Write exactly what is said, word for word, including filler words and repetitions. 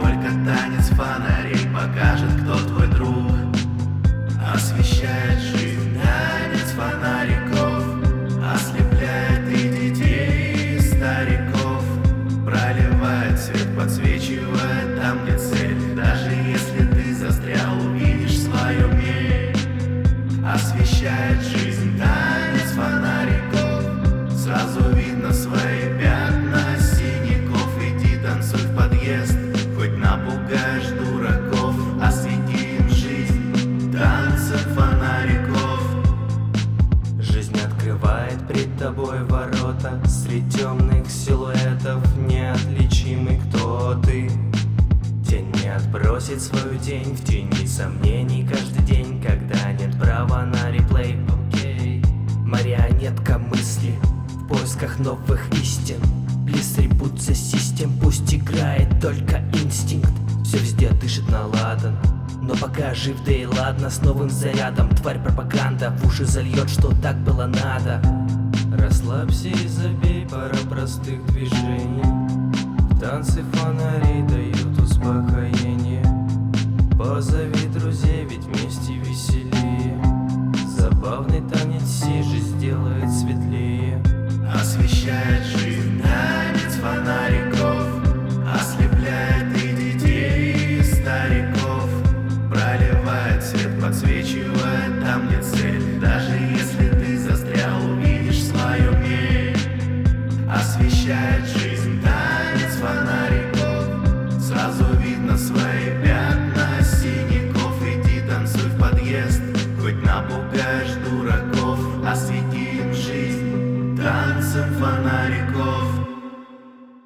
только танец фонарей покажет, кто твой друг. Освещает жизнь танец фонариков, ослепляет и детей, и стариков. Проливает свет, подсвечивает там, где цель. Даже если ты застрял, увидишь свою мель. Освещает жизнь танец фонариков, сразу видно свои пятна синяков. Иди танцуй в подъезд, хоть напугаешь дураков. Освети им жизнь танцем фонариков. Жизнь открывает пред тобой ворота, средь темных силуэтов неотличимый, кто ты. Тень не отбросит свою тень в тени сомнений каждый день, когда нет права на реплей. Окей. Марионетка мысли в поисках новых истин. Плиз ребут за систем, пусть играет только инстинкт. Все везде дышит на ладан, но пока жив, да и ладно, с новым зарядом. Тварь пропаганда в уши зальет, что так было надо. Расслабься и забей, пара простых движений. Танцы фон